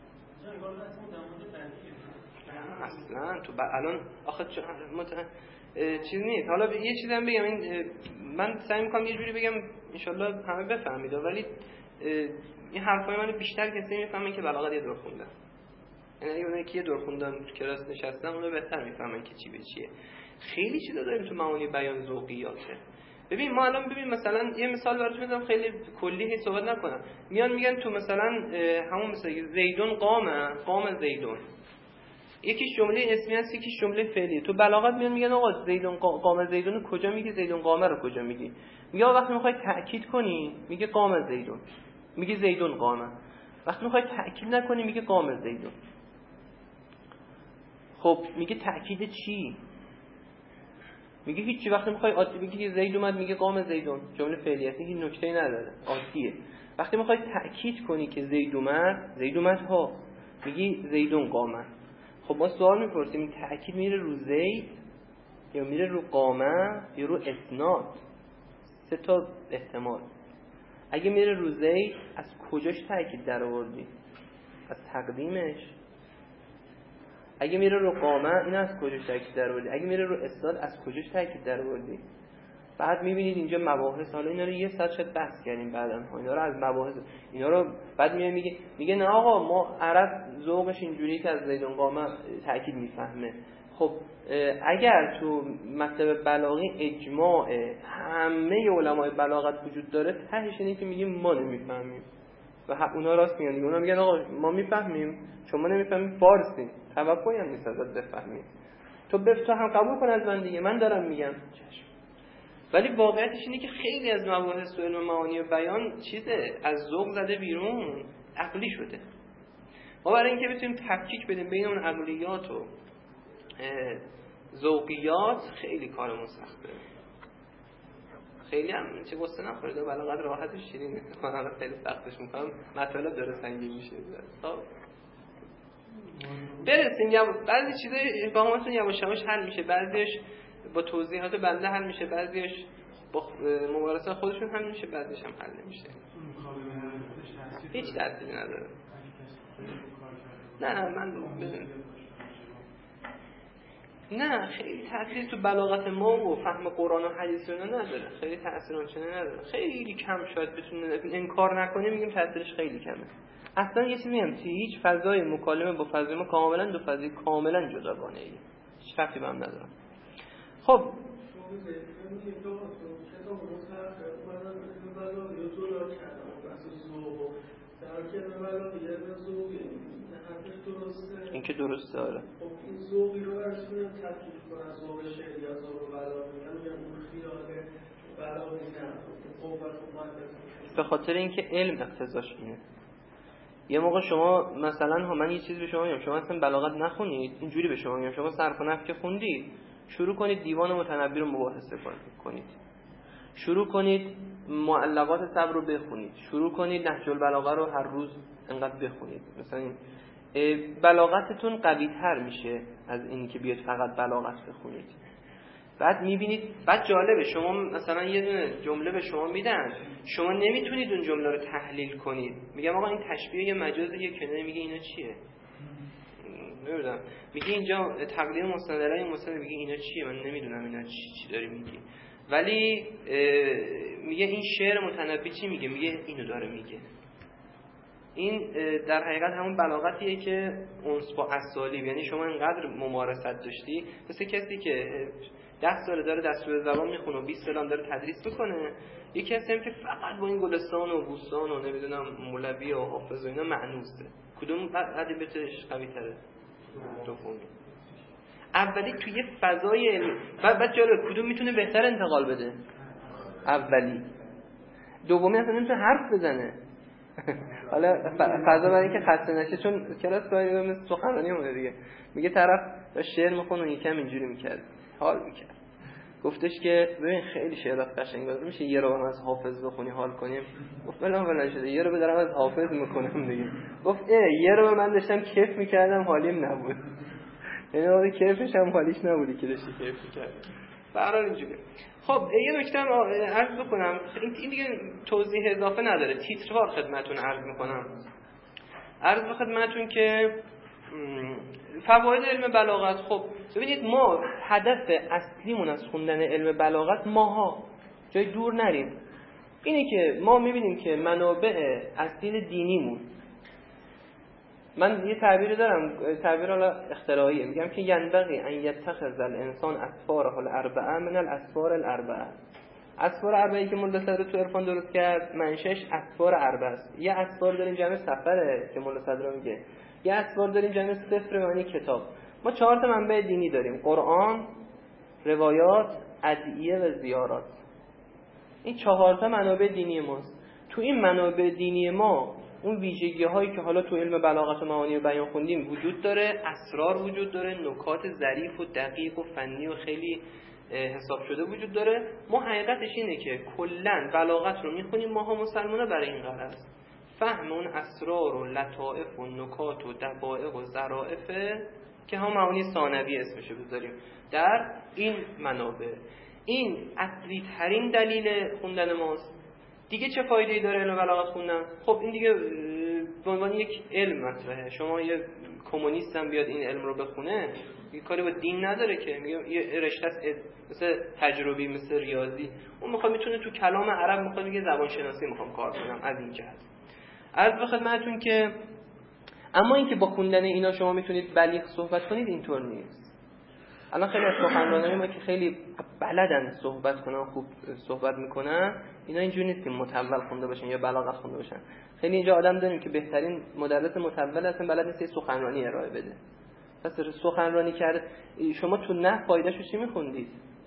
اصلا تو الان آخه چیز نیست. حالا یه چیزم بگم، این من سعی میکنم یه جوری بگم انشالله همه بفهمید، ولی این حرفای من بیشتر کسی میفهمه که بلاغت یه دور خوندن. یعنی اونایی که دور خوندن تو کلاس نشستن اونو بهتر میفهمن که چی به چیه. خیلی چیزا داریم تو معانی بیان ذوقیاته. ببین ما الان ببین مثلا یه مثال براتون میذارم خیلی کلی صحبت نکنم. میان میگن تو مثلا همون مثلا زیدون قام زیدون، یکیش جمله اسمی هست یکیش جمله فعلی. تو بلاغت میگن آقا زیدون قام زیدون کجا میگی، زیدون قامه رو کجا میگی؟ میگه وقتی میخوای تأکید کنی میگه قام زیدون، میگه زیدون قامه. وقتی میخوای تأکید نکنی میگه قام زیدون. خب میگه تأکید چی؟ میگه هیچی. وقتی میخوای عادی بگی که زید اومد میگه قام زیدون، جمله فعلی هست، هیچ نکته‌ای نداره، عادیه. وقتی میخوای تأکید کنی که زید اومد ها میگی زیدون قامه. خب ما سوال میپرسیم این تأکید میره رو زید یا میره رو قامه یا رو اسناد؟ 3 تا احتمال. اگه میره رو زید از کجاش تأکید در آوردی؟ از تقدیمش. اگه میره رو قامه این از کجاش تأکید در آوردی؟ اگه میره رو اسناد از کجاش تأکید در آوردی؟ بعد میبینید اینجا مباحث، حالا اینا رو یه ساعت شد بحث کردیم بعداً، اینا رو از مباحث اینا رو بعد میگه نه آقا ما عرب ذوقش اینجوری که از زیدون قامه تأکید میفهمه. خب اگر تو مطلب بلاغی اجماع همه علمای بلاغت وجود داره، تهش اینه که میگیم ما نمیفهمیم و اونا راست میگن دیگه. اونا میگن آقا ما میفهمیم، شما نمیفهمید، فارسی توقعی هم نیست ازت بفهمید، تو هم قبول کن از من دیگه، من دارم میگم چشم. ولی واقعیتش اینه که خیلی از مباحث علم معانی و بیان چیزه از ذوق زده بیرون، عقلی شده. ما برای اینکه بتونیم تفکیک بدیم بین اون عقلیات و ذوقیات خیلی کارمون سخته. خیلی هم چه قصه نخورید، بلاغت راحت و شیرینه. من خیلی سختش میکنم، مطالب داره سنگین میشه. خب برسیم بعضی چیزای فهمتون یواش یواش حل میشه، بعضیش با توضیحات بنده حل میشه، بعضیش با مبارزات خودشون حل میشه، بعضیش هم حل نمیشه. هیچ تأثیری نداره. نه خیلی تأثیر تو بلاغت ما و فهم قرآن و حدیث نداره، خیلی تأثیر آنچنانی نداره، خیلی کم. شاید بتونه انکار نکنه، میگیم تأثیرش خیلی کمه. اصلا یه چیزی میگم هیچ فضای مکالمه با فضای ما کاملا دو فضای کاملا جداگانه ای، هیچ ربطی به هم نداره. خب این که درسته. آره خب این ذوقی رو برسونه تفکیک کنه از ذوق شعر یا ذوق بلاغی، میگن اون خیال بلاغی نه قوت و منطق، به خاطر اینکه علم اقتضاش اینه. یه موقع شما مثلا من یه چیز به شما میگم، شما اصلا بلاغت نخونید، اینجوری به شما میگم شما صرف و نحو که خوندید، شروع کنید دیوان متنبی رو مباحثه کنید، شروع کنید معلقات صبر رو بخونید، شروع کنید نهج البلاغه رو هر روز انقدر بخونید. مثلا بلاغتتون قوی تر میشه از اینی که بیاید فقط بلاغت بخونید. بعد میبینید، بعد جالبه شما مثلا یه دونه جمله به شما میدن، شما نمیتونید اون جمله رو تحلیل کنید. میگم آقا این تشبیه یه مجازه، یه کنایه، میگه اینا چیه؟ نمیدونم. میگه اینجا تقدیر مستندرای مستند، میگه اینا چیه؟ من نمیدونم اینا چی داری میگی. ولی میگه این شعر متنبی چی میگه؟ میگه اینو داره میگه. این در حقیقت همون بلاغتیه که اونس با اسالیب، یعنی شما اینقدر ممارست داشتی، مثل کسی که 10 سال داره دستور زبان میخونه و 20 سال داره تدریس میکنه، یکی هستیم که فقط با این گلستان و بوستان و نمیدونم مولوی و حافظ و اینا معنوسه. کدوم ادبیاتش قوی تره؟ دومی. اولی توی فضای علمی. بعد جالب کدوم میتونه بهتر انتقال بده؟ اولی. دومی اصلا نمیتونه حرف بزنه. حالا فضا برای اینکه خسته نشه، چون کلاس کاری مثل سخنرانی مونه دیگه، میگه طرف داشت شعر میخونه و یکم اینجوری میکرد، حال میکرد. گفتش که ببین خیلی شعرات قشنگ بود، میشه یه رو از حافظ بخونی حال کنیم؟ گفت فلان شده، یه رو دارم از حافظ میخونم دیگه. گفت یه رو من داشتم کیف میکردم حالیم نبود. یعنی اون کیفش هم حالیش نبودی که داشتی کیف میکردی. برای اینجوری. خب یه نکته هم عرض بکنم، این دیگه توضیح اضافه نداره، تیتروار خدمتتون عرض میکنم. عرض به خدمتتون که فواید علم بلاغت. خب ببینید ما هدف اصلیمون از خوندن علم بلاغت، ماها جای دور نریم، اینه که ما میبینیم که منابع اصلی دینیمون من یه تعبیری دارم، تعبیر حالا اختراعیه، میگم که ینبغی ان یتخذ الانسان اسفاره الاربعه من الاسفار الاربعه. اسفار اربعه‌ای که ملا صدر تو عرفان درست کرد منشأش اسفار اربعه است. یه اسفار داریم جمع سفره که ملا صدر میگه، یه اسفار داریم جمع سفر یعنی کتاب. ما 4 تا منبع دینی داریم: قرآن، روایات، ادعیه و زیارات. این 4 تا منابع دینی ماست. تو این منابع دینی ما اون ویژگی هایی که حالا تو علم بلاغت و معانی و بیان خوندیم وجود داره، اسرار وجود داره، نکات ظریف و دقیق و فنی و خیلی حساب شده وجود داره. ما حقیقتش اینه که کلا بلاغت رو میخونیم ماها مسلمانا برای این غرض فهم اون اسرار و لطائف و نکات و دقایق و ظرافت که هم معانی ثانوی اسمشو بذاریم در این منابع. این اصلی ترین دلیل خوندن ماست. دیگه چه فایده‌ای داره علم بلاغت خوندن؟ خب این دیگه به عنوان یک علم مطرحه. شما یه کمونیست هم بیاد این علم رو بخونه یه کاری با دین نداره که، میگه یه رشته مثل تجربی، مثل ریاضی. اون میتونه تو کلام عرب میخواد بگه زبان شناسی میخوام کار کنم. از این جهت عرض به خدمتتون که اما اینکه با خوندن اینا شما میتونید بلیغ صحبت کنید اینطور نیست. الان خیلی از سخنرانای ما که خیلی بلدن صحبت کنن، خوب صحبت میکنن، اینا اینجوری نیست که متول خونده باشن یا بلاغت خونده باشن. خیلی اینجا آدم داریم که بهترین مدرس متول هستن، بلد نیست سخنرانی ارائه بده. پس سخنرانی کرد شما تو نه فایدهشو چی میخوندید؟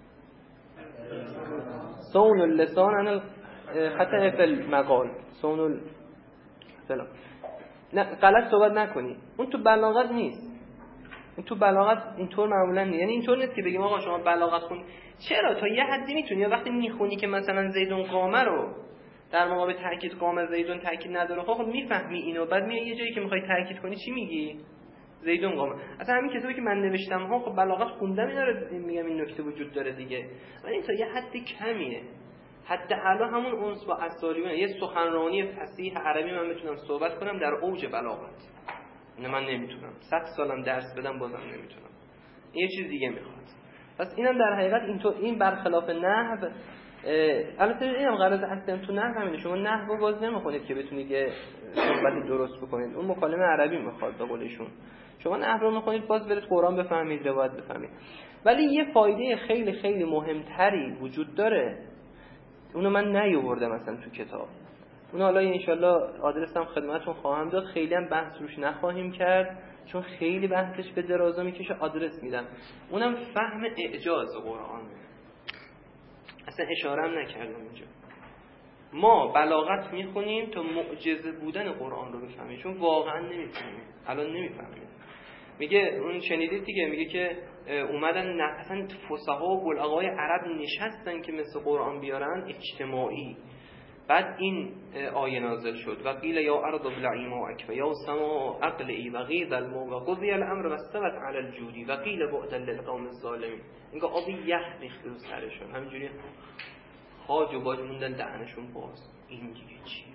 صون اللسان عن خطأ فی المقال، صون فلان. نه غلط صحبت نکنی. اون تو بلاغت نیست. این تو بلاغت اینطور معمولا نیست. یعنی اینطور نیست که بگیم آقا شما بلاغت خون. چرا تا یه حدی میتونی وقتی میخونی که مثلا زیدون قامه رو در مقابل تاکید قامه زیدون تاکید نداره، خب میفهمی اینو، بعد میای یه جایی که میخوای تاکید کنی چی میگی؟ زیدون قامه. اصلا همین کتابی که من نوشتم ها خب بلاغت خوندم اینا رو میگم این نکته وجود داره دیگه. ولی این تا یه حد کمیه. حداقل همون اونس با اسالیون یه سخنرانی فصیح عربی من میتونم صحبت کنم در اوج بلاغت. نه من نمیتونم. 100 سالم درس بدم بازم نمیتونم. این یه چیز دیگه میخواد. پس اینم در حقیقت اینطور این برخلاف نحو. البته اینم غرض اصلا تو نحو همینه. شما نحو باز نمیخونید که بتونید یه صحبت درست بکنید. اون مکالمه عربی میخواد به قولشون. شما نحو رو میخونید باز برید قرآن بفهمید، روایت بفهمید. ولی یه فایده خیلی خیلی مهمتری وجود داره. اونو من نیاوردم مثلا تو کتاب. اون حالا ان شاءالله آدرسم خدمتتون خواهم داد. خیلی هم بحث روش نخواهیم کرد چون خیلی بحثش به درازا میکشه. آدرس میدم. اونم فهم اعجاز قرآن. اصلا اشاره هم نکردم اینجا. ما بلاغت میخونیم تا معجزه بودن قرآن رو بفهمیم، چون واقعا نمیفهمیم. الان نمیفهمیم. میگه اون شنیدید دیگه، میگه که اومدن اصلا فصحا و بلغای عرب نشستن که مثل قرآن بیارن اجتماعی. بعد این آیه نازل شد و قیل یا ارض ابلعی ماءک و یا سماء اقلعی و غیض الماء و قضی الامر و استوت علی الجودی و قیل بعدا للقوم الظالمین. اینگاه آبی یخ ریخته رو سرشون، همینجوری هاج و باج موندن دهنشون باز. این دیگه چیه؟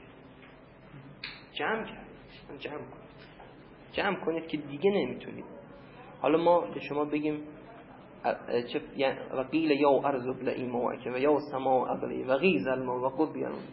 جمع کنید که دیگه نمیتونید. حالا ما به شما بگیم و قیل یا ارض ابلعی ماءک و یا سماء اقلعی و غیض الماء و قضی الامر.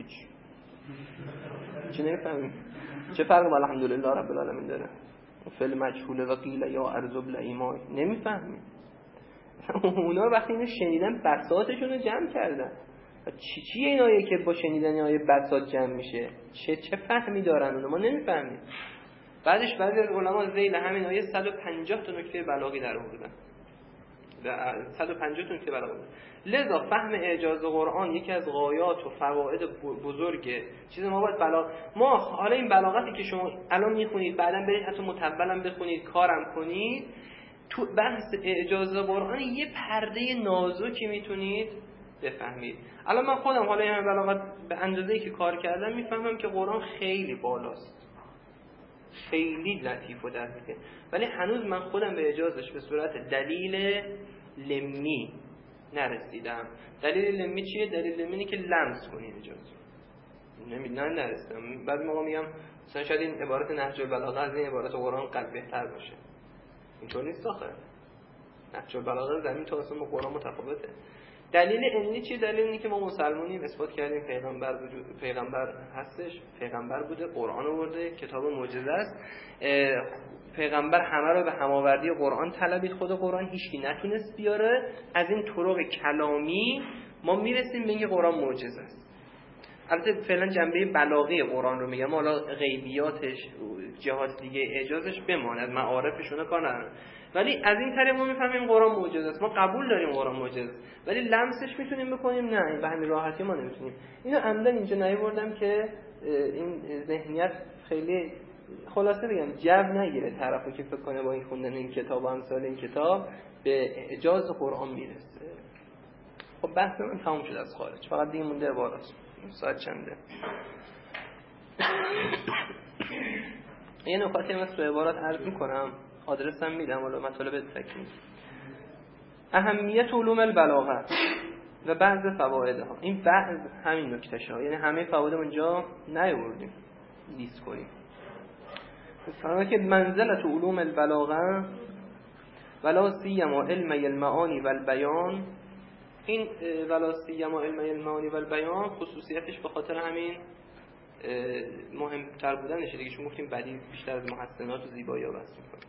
چه نمیفهمیم؟ چه فرق با الحمدلله رب العالمین داره؟ فعل مجهول و قیل یا ارض ابلعی ماء نمیفهمیم. اونا وقتی اینو شنیدن بساطشون رو جمع کردن. چیه این آیه که با شنیدن آیه بساط جمع میشه؟ چه فهمی دارن اونا؟ ما نمیفهمیم. بعدش بعضی از علما ذیل همین آیه 150 تا نکته بلاغی در آوردن. 150 تا نکته بلاغی. لذا فهم اعجاز قرآن یکی از غایات و فواید بزرگه. چیزی ما باید ما حالا این بلاغتی که شما الان میخونید بعداً برید حتی متولم بخونید کارم کنید، تو بحث اعجاز قرآن یه پرده نازکی میتونید بفهمید. الان من خودم حالا این بلاغت به اندازه‌ای که کار کردم میفهمم که قرآن خیلی بالاست، خیلی لطیف و دقیقه، ولی هنوز من خودم به اعجازش به صورت دلیل لمی نرسیدم. دلیل لمی چیه؟ دلیل لمی اینه که لمس کنی اجازه. نرسیدم. بعد موقع میگم مثلا شاید این عبارت نهج البلاغه از این عبارت قرآن قد بهتر باشه. اینطور نیست آخه. نهج البلاغه زمین تا آسمون قرآن متفاوته. دلیل علمی چیه؟ دلیل اینه که ما مسلمانیم، اثبات کردیم پیغمبر هستش، پیغمبر بوده، قرآن آورده، کتاب معجزه است. پیغمبر همه رو به هماوردی قرآن طلبید، خود قرآن هیچکی نتونست بیاره. از این طرق کلامی ما میرسیم به اینکه قرآن معجزه است. البته فعلا جنبه بلاغی قرآن رو میگم، حالا غیبیاتش جهات دیگه اعجازش بماند، معارفشون کار ندارن، ولی از این طریق ما میفهمیم قرآن معجزه است. ما قبول داریم قرآن معجزه است، ولی لمسش میتونیم بکنیم؟ نه، به همین راحتی ما نمیتونیم. اینو عمدن اینجا نیاوردم که این ذهنیت خیلی خلاصه بگم جو نگیره طرفو که فکر کنه با این خوندن این کتاب و امثال این کتاب به اعجاز قرآن میرسه. خب بحث من تموم شد از خارج، فقط دیگه مونده عبارات. ساعت چنده؟ یه نکاتی هم از تو عبارات عرض میکنم، آدرسم میدم، حالا مطالب تکمیل. اهمیت علوم البلاغه و بعض فوایدها. این بعض همین نکته‌شه، یعنی همه فواید اونجا نیاوردیم لیست کنیم. مثلا که منزلت علوم البلاغه ولا سیما علم المعانی و البیان، این ولا سیما علم المعانی و البیان خصوصیتش به خاطر همین مهمتر بودنشه دیگه، چون گفتیم بدیع بیشتر از محسنات و زیبایی‌ها بحث می‌کنه.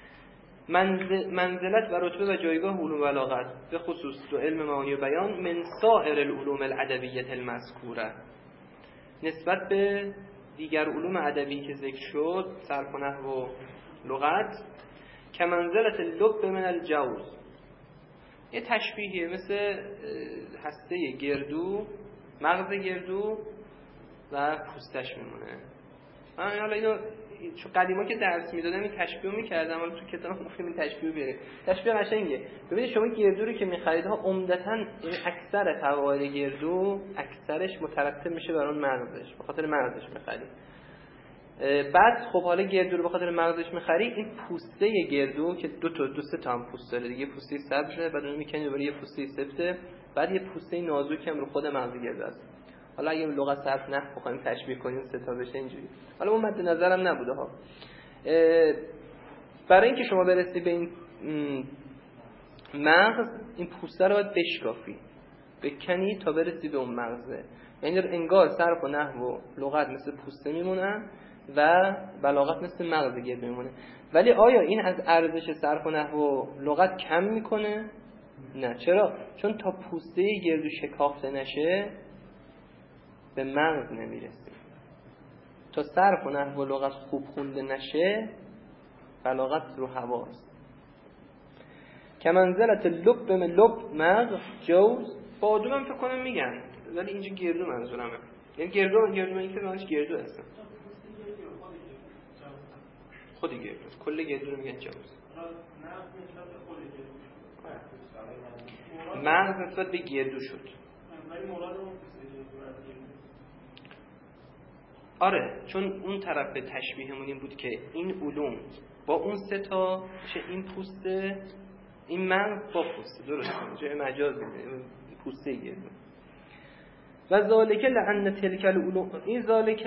منزلت و رتبه و جایگاه علوم بلاغت به خصوص تو علم معانی و بیان من سایر العلوم الادبیه المذکوره، نسبت به دیگر علوم ادبی که ذکر شد، صرف و نحو و لغت، که منزلت اللب من الجوز، یه تشبیهیه مثل هسته گردو، مغز گردو و پوستش میمونه. من حالا اینو چون قدیما که درس میدادم این تشبیه میکردم، حالا تو کتاب گفتم این تشبیه بیارید. تشبیه قشنگه. ببینید شما گردو رو که میخرید ها عمدتاً اکثر فواید گردو اکثرش مترتب میشه بر اون مغزش، به خاطر مغزش میخرید. بعد خب حالا گردو رو به خاطر مغزش میخری، این پوسته گردو که دو سه تا هم پوست داره دیگه، پوسته سبزه، بعد اون میکنی دوباره یه پوسته سفته، بعد یه پوسته نازک هم رو خود مغز گردو است. حالا اگه لغت صرف نحو بخوایم تشبیه کنیم سه تا بشه اینجوری، حالا اون مد نظرم نبوده ها. برای اینکه شما برسی به این مغز، این پوسته رو باید بشکافی، بکنی تا برسی به اون مغزه. یعنی انگار صرف و نحو و لغت مثل پوسته میمونن و بلاغت مثل مغز گردو میمونه. ولی آیا این از ارزش صرف و نحو و لغت کم میکنه؟ نه. چرا؟ چون تا پوسته گردو شکافته نشه به مغز نمیرسیم. تا صرف و نحو و لغت خوب خونده نشه بلاغت رو هواست. که منزلت لب من لب مغز جوز، با آدم هم فکر کنم میگن، ولی اینجا گردو منظورمه، یعنی گردو من که منش گردو هستم، خودی گردو، کل گردو رو میگن جوز. مغز نسبت به گردو شد. آره، چون اون طرف تشبیهمون این بود که این علوم با اون سه تا میشه این پوسته، این مغز با پوسته، درسته، جای مجاز پوسته گردو. و ذالک لأن تلک العلوم، این ذالک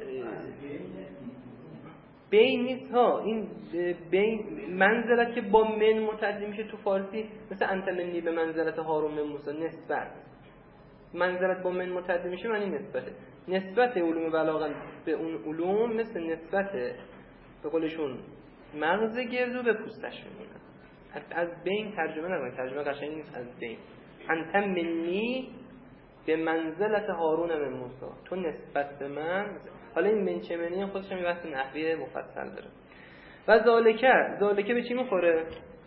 بین نیست ها، این بین منزلت که با من متعدی میشه تو فارسی، مثل انت منی به منزلت هارون من موسی، نسبت منزلت با من متعدی میشه معنی نسبته. نسبت علوم بلاغت به اون علوم مثل نسبت به قولشون مغز گردو به پوستش میمونه. از بین ترجمه نکنید، ترجمه قشنگی نیست. از بین انت منی به منزلت هارون من موسی، تو نسبت به من. حالا این منچمنی خودش هم بحث نحوی مفصل داره. و ذالکه به چی میخوره؟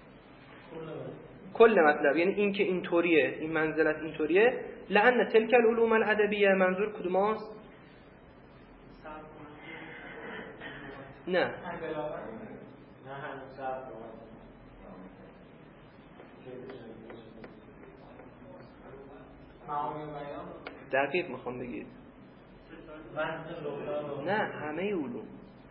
کل مطلب، یعنی این که اینطوریه، این منزلت اینطوریه. لأن تلک العلوم الادبیه، منظور کدوم است؟ نه دقیق میخوام بگید، نه همه علوم،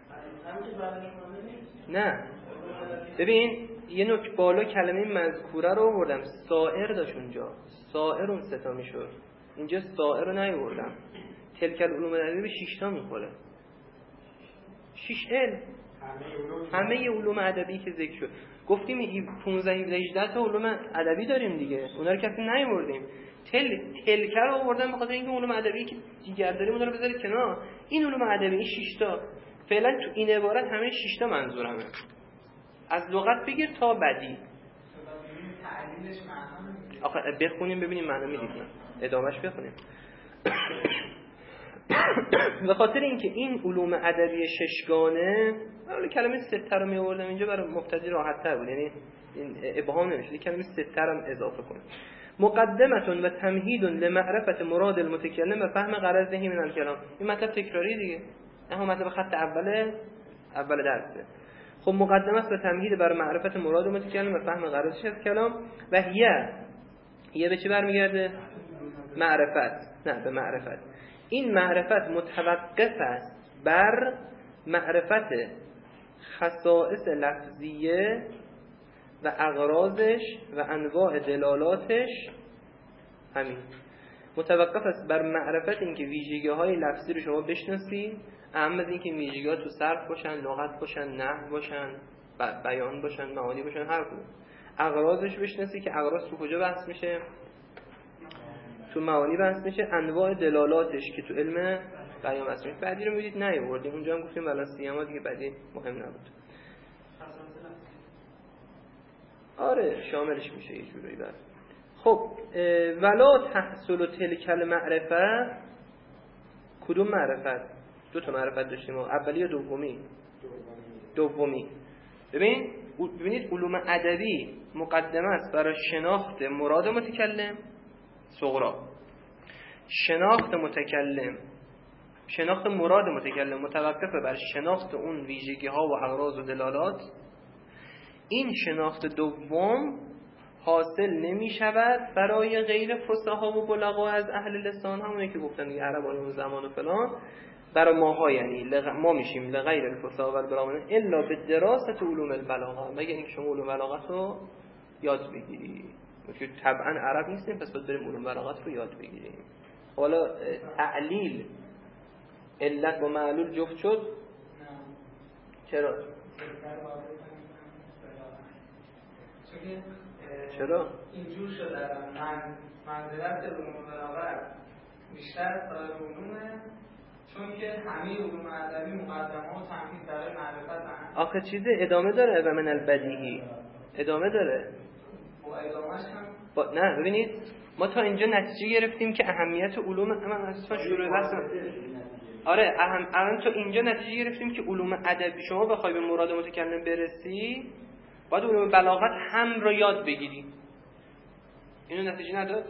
نه. ببین یه نوک بالا کلمه مذکوره رو آوردم، سائر داشت اونجا، سائر اون سه تا میشد، اینجا سائر رو نیاوردم. تلک العلوم الادبیه به 6 تا میخوره، 6 علم، همه علوم ادبی که ذکر شد. گفتیم 15 18 تا علوم ادبی داریم دیگه، اونا رو کسی نیاوردیم. تلکه رو آوردن به خاطر اینکه علوم ادبی که دیگر داریم اونا رو بذارید کنار. این علوم ادبی این 6 تا فعلا تو این عبارت همه 6 تا منظورمه. از لغت بگیر تا بدی. تعلیلش معنا میده. آخه بخونیم ببینیم معنا میدید نه. ادامهش بخونیم. به خاطر اینکه این علوم ادبی ششگانه، حالا کلمه سته رو می آوردم اینجا برای مبتدی راحت تر بود، یعنی این ابهام نمیشه، کلمه سته رو اضافه کنیم. مقدمه و تمهید لمعرفت مراد المتکلم و فهم غرضه من الکلام. این مطلب تکراری دیگه، نه مطلب خط اول درسه. خب مقدمه است و تمهید بر معرفت مراد المتکلم و فهم غرضش از کلام و هیه به چی برمیگرده؟ معرفت، نه به معرفت. این معرفت متوقف است بر معرفت خصائص لفظیه و اغراضش و انواع دلالاتش. همین متوقف است بر معرفت اینکه ویژگی‌های لفظی رو شما بشناسی، اهم از اینکه ویژگی‌ها تو صرف باشن، لغت باشن، نحو باشن، بیان باشن، معانی باشن، هر کدوم. اغراضش بشناسی که اغراض تو کجا بحث میشه؟ تو معانی بحث میشه. انواع دلالاتش که تو علم بیان بحث میشه. بعدی رو میدید نیاوردیم اونجا هم گفتیم ولا سیما دیگه، بعدی مهم نبود. آره شاملش میشه یه جوری بعد. خب ولا تحصل تلکل معرفت. کدوم معرفت؟ دو تا معرفت داشتیم، اولی یا دومی. ببینید علوم ادبی مقدمه است برای شناخت مراد متکلم صغرا، شناخت مراد متکلم متوقفه بر شناخت اون ویژگی ها و اغراض و دلالات. این شناخت دوم حاصل نمی شود برای غیر فصحا و بلغا از اهل لسان، همونه که گفتن دیگه عربان اون زمان و فلان، برای ماها یعنی ما میشیم لغیر الفصحا و البلاغا الا به دراسه علوم البلاغه، مگر اینکه شما علوم بلاغت رو یاد بگیری. که طبعا عرب نیستیم پس باید بریم علوم بلاغت رو یاد بگیریم. حالا تعلیل علت و معلول جفت شد؟ چرا؟ اینجور شده منزلت علوم بلاغت بیشتر از سایر علومه، چون که همه علوم ادبی مقدمه و تمهید برای معرفت. آخه چیزه ادامه داره و من البدیهی ادامه داره. با ادامهش هم نه ببینید ما تا اینجا نتیجه گرفتیم که اهمیت علوم اصلا شروع بحث. آره الان تا اینجا نتیجه گرفتیم که علوم ادبی شما بخوای به مراد متکلم برسی باید علوم بلاغت هم رو یاد بگیری. اینو نتیجه نداد؟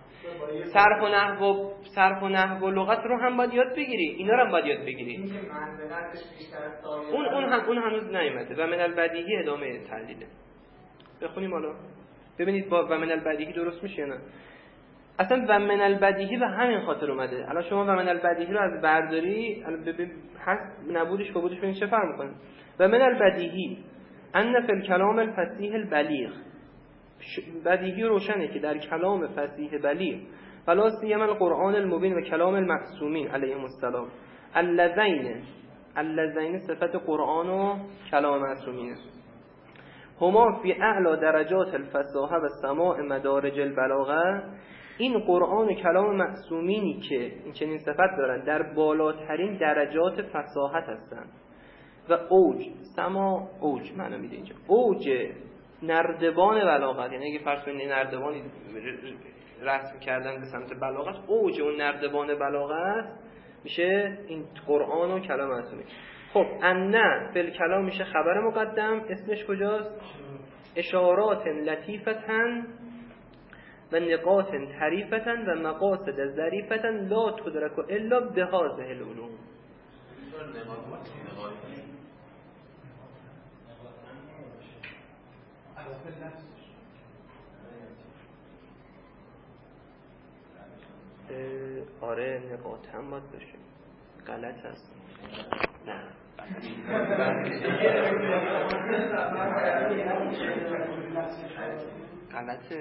صرف و نحو و لغت رو هم باید یاد بگیری، اینا رو هم باید یاد بگیری. این که منزلتش بیشتر از سایر اون هنوز نیومده. و من البدیهی ادامه تعلیله. بخونیم حالا ببینید با و من البدیهی درست میشه نه. اصلا و من البدیهی به همین خاطر اومده. الان شما و من البدیهی رو از برداری نبودش با بودش ببین چه فرق میکنه. و من البدیهی ان فی الکلام الفصیح البلیغ، بدیهی روشنه که در کلام فصیح بلیغ ولا سیما القرآن المبین و کلام المعصومین علیهم السلام اللذین صفت قرآن و کلام معصومین هما فی اعلی درجات الفصاحه و سماع مدارج البلاغه. این قرآن و کلام معصومینی که این چنین صفت دارن در بالاترین درجات فصاحت هستند و اوج معنی میده اینجا اوج نردبان بلاغت، یعنی اگه فرض کنید نردبانی رسم کردن به سمت بلاغت، اوج اون نردبان بلاغت میشه این قرآن و کلام معصومین. خب ان فی الکلام میشه خبر مقدم، اسمش کجاست؟ اشارات لطیفتن و نقاط طریفتن و مقاصد ظریفتن لا تدرک الا بهذه العلوم. آره نقاط هم باید باشه. غلط هست. نه غلطه.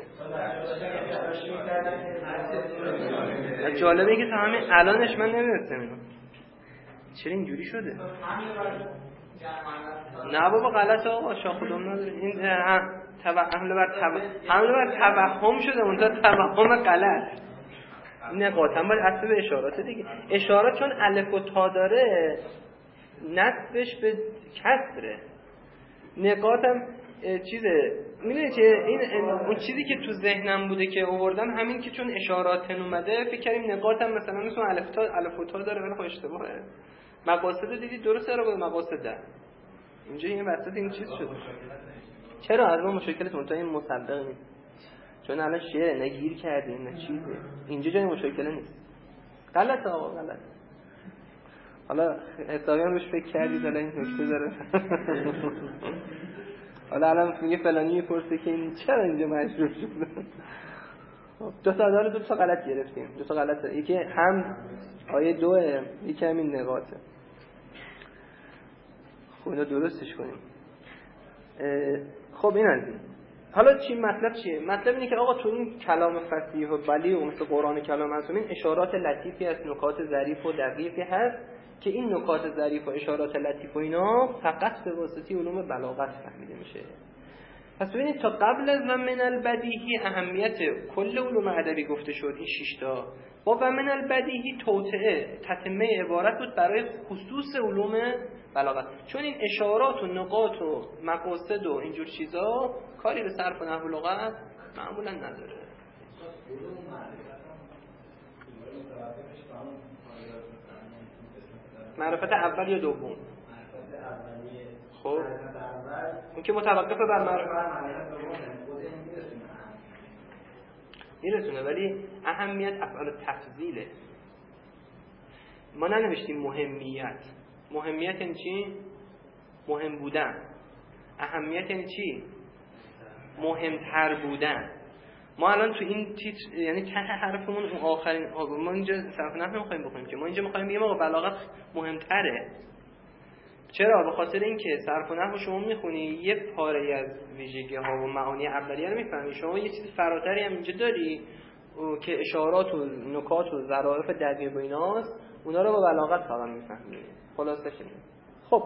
جالبه که تا همین الانش من نمیدونستم اینو چرا اینجوری شده. نه بابا غلطه آقا، شاه خودم نداره. این حمله بر توهم شده، اون تا توهم غلط. نقاط هم باید اصل به اشارات دیگه. اشارات چون الف و تا داره نصبش به کسره. نقاط هم چیزه، میدونی چه این اون چیزی که تو ذهنم بوده که آوردم همین که چون اشارات اومده فکر کردیم نقاط هم مثلا مثل الف و تا داره، ولی خب اشتباهه. مقاصد دیدی درسته رو به مقاصد ده. اینجا این وسط این چیز شده. چرا از ما مشکلت منتها این مصدق نیست؟ چون الان شعر نگیر کردیم نه چیزه. اینجا جای مشکل نیست. غلطه آقا، غلط. حالا حسابی هم روش فکر کردید حالا این نکته داره. حالا الان میگه فلانی میپرسه که این چرا اینجا مجبور شده. دو تا غلط گرفتیم. دو تا غلطه. یکی هم آیه 2، یکی همین نقاطه. خب اینو درستش کنیم. خب این از این. حالا چی مطلب چیه؟ مطلب اینه که آقا تو این کلام فصیح و بلیغ مثل قرآن کلام معصومین اشارات لطیفی از نکات ظریف و دقیقی هست که این نکات ظریف و اشارات لطیف و اینا فقط به واسطه علوم بلاغت فهمیده میشه. پس ببینید تا قبل از و من البدیهی اهمیت کل علوم ادبی گفته شد، این 6 تا با و من البدیهی تتمه عبارت بود برای خصوص علوم بلاغت، چون این اشارات و نقاط و مقاصد و اینجور چیزا کاری به صرف و نحو و لغت معمولا نداره. معرفت اول یا دوم؟ خب اون که متوقف بر معرفت میرسونه، ولی اهمیت افعال تفضیله. ما ننوشتیم مهمیت. مهمیت یعنی چی؟ مهم بودن. اهمیت یعنی چی؟ مهمتر بودن. ما الان تو این تیتر یعنی ته حرفمون اون آخرین ما اینجا صرف نحو نمیخوایم بخونیم که ما اینجا میخوایم بگیم آقا بلاغت مهمتره. چرا؟ به خاطر اینکه صرف نحو شما میخونی یه پاره از ویژگی ها و معانی اولیه رو میفهمی، شما یه چیز فراتری هم اینجا داری که اشارات و نکات و ظرافت دقیق و ایناست، اونا رو با بلاغت فقط میفهمی. خلاصش اینه. خب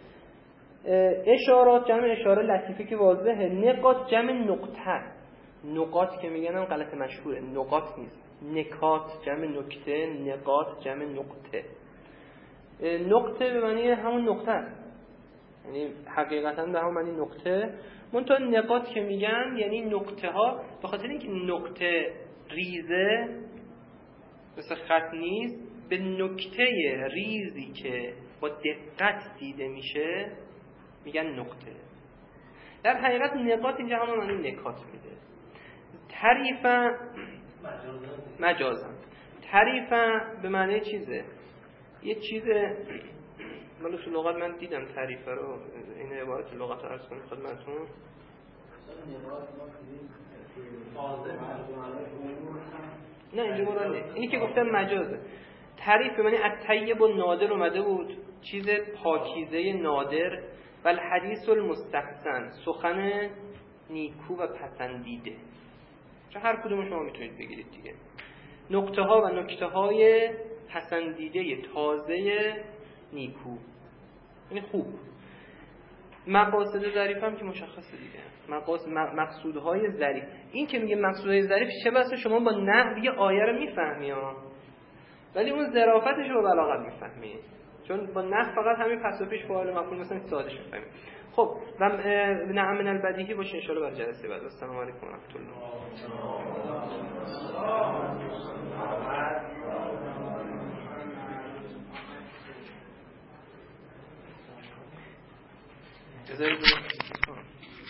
اشارات جمع اشاره لطیفه که واضحه. نقاط جمع نقطه. نقاط که میگن هم غلط مشهوره، نقاط نیست، نکات جمع نکته، نقاط جمع نقطه. نقطه به معنی همون نقطه است، یعنی حقیقتا به همون معنی نقطه. منتها نقاط که میگن یعنی نقطه ها، به خاطر اینکه نقطه ریزه مثل خط نیست، به نکته ریزی که با دقت دیده میشه میگن نقطه. در حقیقت نقاط اینجا همون معنی نکات میده. تعریفا مجازا. تعریفا به معنی چیزه، یه چیز مالو تو لغت من دیدم تعریفه رو، این عبارت لغت رو عرض کنم خدمتتون. نه اینجا مراد نیست، اینی که گفتم مجازه. تعریف به معنی الطیب و نادر اومده بود، چیز پاکیزه نادر، و الحدیث المستحسن، سخن نیکو و پسندیده. چه هر کدوم شما میتونید بگیرید دیگه. نکته ها و نکته های پسندیده تازه نیکو، یعنی خوب. مقاصد ظریف هم که مشخصه دیگه، مقصودهای ظریف. این که میگه مقصودهای ظریف چه بسا شما با نحو یه آیه رو میفهمی ها، ولی اون ظرافتش رو با بلاغت میفهمی، چون با نحو فقط همین پس و پیش فاعل مفعول مثلا سادهش میفهمی. خب و نعم من البدیهی باشه ان شاء الله بر جلسه بعد. السلام علیکم و رحمت الله.